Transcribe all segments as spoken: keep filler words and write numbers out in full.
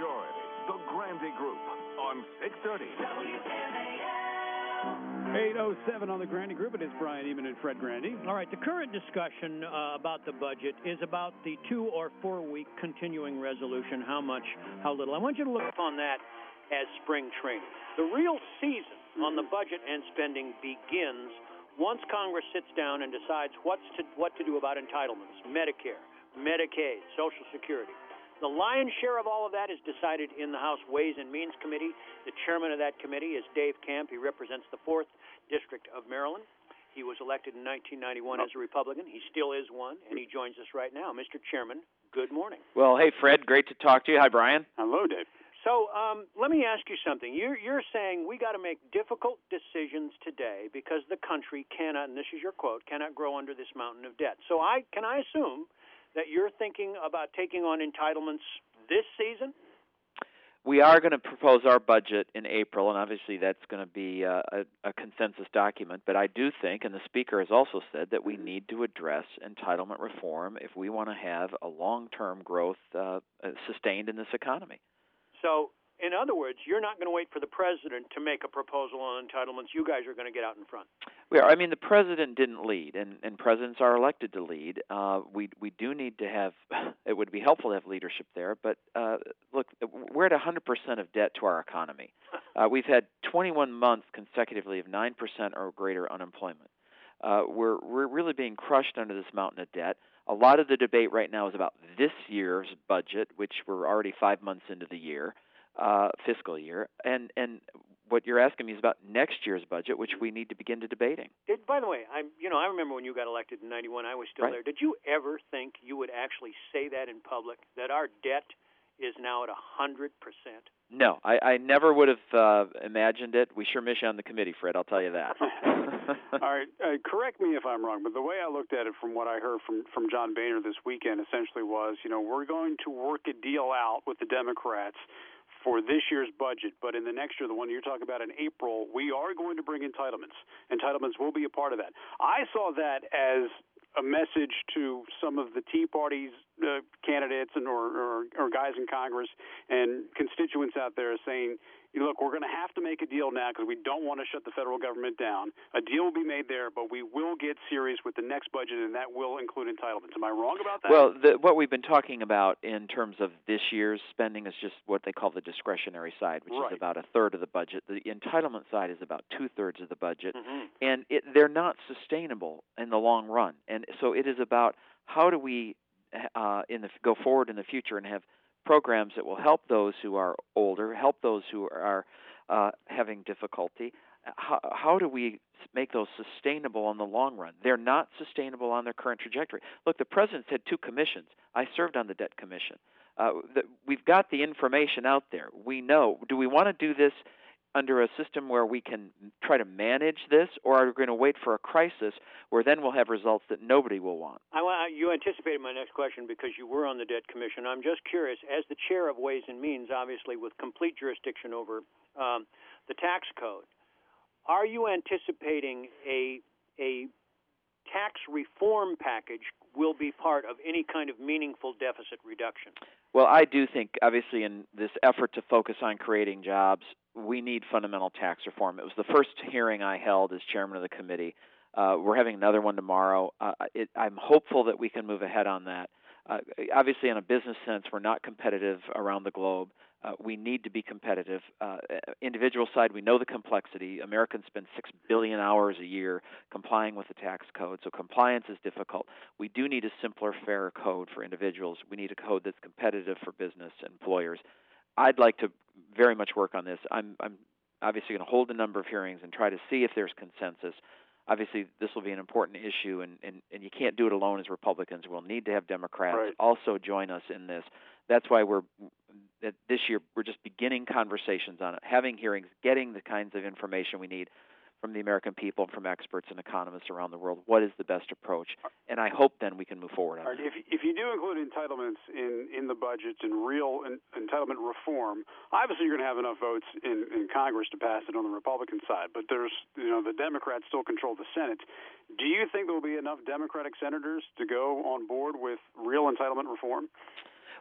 Enjoy the Grandy Group on six thirty. eight oh seven on the Grandy Group. It is Brian Eman and Fred Grandy. All right, the current discussion uh, about the budget is about the two or four week continuing resolution, how much, how little. I want you to look upon that as spring training. The real season on the budget and spending begins once Congress sits down and decides what's to, what to do about entitlements, Medicare, Medicaid, Social Security. The lion's share of all of that is decided in the House Ways and Means Committee. The chairman of that committee is Dave Camp. He represents the fourth District of Maryland. He was elected in nineteen ninety-one as a Republican. He still is one, and he joins us right now. Mister Chairman, good morning. Well, hey, Fred, great to talk to you. Hi, Brian. Hello, Dave. So um, let me ask you something. You're, you're saying we got to make difficult decisions today because the country cannot, and this is your quote, cannot grow under this mountain of debt. So I can I assume that you're thinking about taking on entitlements this season? We are going to propose our budget in April, and obviously that's going to be uh, a, a consensus document. But I do think, and the Speaker has also said, that we need to address entitlement reform if we want to have a long-term growth uh, sustained in this economy. So, in other words, you're not going to wait for the president to make a proposal on entitlements. You guys are going to get out in front. We are. I mean, the president didn't lead, and, and presidents are elected to lead. Uh, we we do need to have. It would be helpful to have leadership there. But uh, look, we're at one hundred percent of debt to our economy. Uh, we've had twenty-one months consecutively of nine percent or greater unemployment. Uh, we're we're really being crushed under this mountain of debt. A lot of the debate right now is about this year's budget, which we're already five months into the year. Uh, fiscal year, and and what you're asking me is about next year's budget, which we need to begin to debating. Did, by the way, I'm you know I remember when you got elected in ninety-one. I was still right. there. Did you ever think you would actually say that in public, that our debt is now at a hundred percent? No, I, I never would have uh, imagined it. We sure miss you on the committee, Fred. I'll tell you that. All right, uh, correct me if I'm wrong, but the way I looked at it from what I heard from, from John Boehner this weekend essentially was, you know, we're going to work a deal out with the Democrats for this year's budget, but in the next year, the one you're talking about in April, we are going to bring entitlements. Entitlements will be a part of that. I saw that as a message to some of the Tea Party's uh, candidates and or, or, or guys in Congress and constituents out there saying, look, we're going to have to make a deal now because we don't want to shut the federal government down. A deal will be made there, but we will get serious with the next budget, and that will include entitlements. Am I wrong about that? Well, the, what we've been talking about in terms of this year's spending is just what they call the discretionary side, which right. is about a third of the budget. The entitlement side is about two-thirds of the budget, mm-hmm. and it, they're not sustainable in the long run. And so it is about how do we uh, in the, go forward in the future and have programs that will help those who are older, help those who are uh, having difficulty. How, how do we make those sustainable in the long run? They're not sustainable on their current trajectory. Look, the president's had two commissions. I served on the Debt Commission. Uh, the, we've got the information out there. We know. Do we want to do this under a system where we can try to manage this, or are we going to wait for a crisis where then we'll have results that nobody will want? I, you anticipated my next question because you were on the Debt Commission. I'm just curious, as the chair of Ways and Means, obviously with complete jurisdiction over um, the tax code, are you anticipating a a tax reform package will be part of any kind of meaningful deficit reduction? Well, I do think, obviously, in this effort to focus on creating jobs, we need fundamental tax reform. It was the first hearing I held as chairman of the committee. Uh, we're having another one tomorrow. Uh, it, I'm hopeful that we can move ahead on that. Uh, obviously, in a business sense, we're not competitive around the globe. Uh, we need to be competitive. Uh, individual side, we know the complexity. Americans spend six billion hours a year complying with the tax code, so compliance is difficult. We do need a simpler, fairer code for individuals. We need a code that's competitive for business employers. I'd like to very much work on this. I'm, I'm obviously going to hold a number of hearings and try to see if there's consensus. Obviously, this will be an important issue, and, and, and you can't do it alone as Republicans. We'll need to have Democrats right. also join us in this. That's why we're this year we're just beginning conversations on it, having hearings, getting the kinds of information we need from the American people, from experts and economists around the world. What is the best approach? And I hope then we can move forward on right. that. If, if you do include entitlements in, in the budgets and real in, entitlement reform, obviously you're going to have enough votes in, in Congress to pass it on the Republican side. But there's, you know, the Democrats still control the Senate. Do you think there will be enough Democratic senators to go on board with real entitlement reform?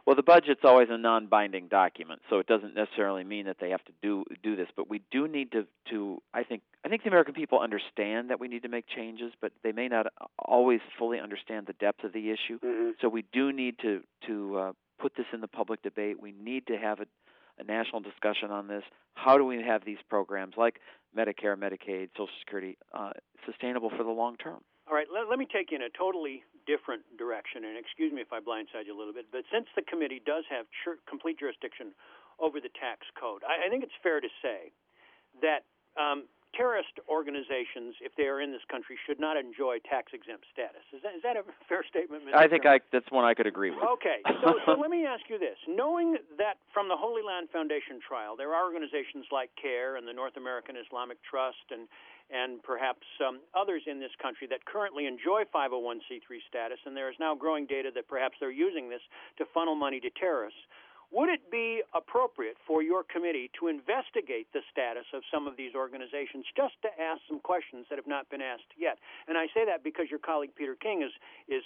Well, the budget's always a non-binding document, so it doesn't necessarily mean that they have to do do this. But we do need to, to I think I think the American people understand that we need to make changes, but they may not always fully understand the depth of the issue. Mm-hmm. So we do need to to uh, put this in the public debate. We need to have a, a national discussion on this. How do we have these programs like Medicare, Medicaid, Social Security uh, sustainable for the long term? All right, let, let me take you in a totally different direction, and excuse me if I blindside you a little bit, but since the committee does have jur- complete jurisdiction over the tax code, I, I think it's fair to say that um, terrorist organizations, if they are in this country, should not enjoy tax-exempt status. Is that, is that a fair statement, Mister I think Chairman? I, that's one I could agree with. Okay, so, so let me ask you this. Knowing that from the Holy Land Foundation trial, there are organizations like CARE and the North American Islamic Trust and and perhaps um, others in this country that currently enjoy five oh one c three status, and there is now growing data that perhaps they're using this to funnel money to terrorists, would it be appropriate for your committee to investigate the status of some of these organizations just to ask some questions that have not been asked yet? And I say that because your colleague Peter King is is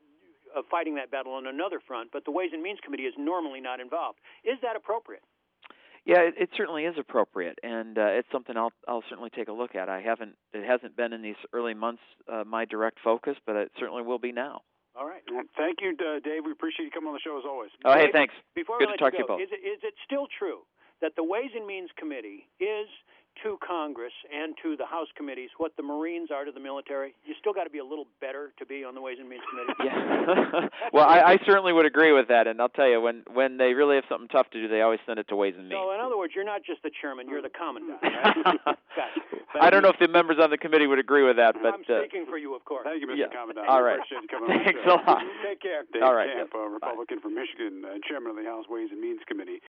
uh, fighting that battle on another front, but the Ways and Means Committee is normally not involved. Is that appropriate? Yeah, it, it certainly is appropriate, and uh, it's something I'll I'll certainly take a look at. I haven't it hasn't been in these early months uh, my direct focus, but it certainly will be now. All right. Well, thank you, uh, Dave. We appreciate you coming on the show as always. Oh, hey, thanks. Before Good we to let talk you to go, you both. Is it, is it still true that the Ways and Means Committee is to Congress and to the House committees what the Marines are to the military? You still got to be a little better to be on the Ways and Means Committee. Yeah. Well, I, I certainly would agree with that, and I'll tell you, when when they really have something tough to do, they always send it to Ways and Means. So, in other words, you're not just the chairman; you're the commandant, right? Gotcha. I don't know if the members on the committee would agree with that, but I'm speaking uh, for you, of course. Thank you, Mister Yeah. Commandant. All right. Appreciate you coming on the Thanks show. a lot. Take care. Dave All right. Camp, Yep. a Republican from Michigan, uh, chairman of the House Ways and Means Committee.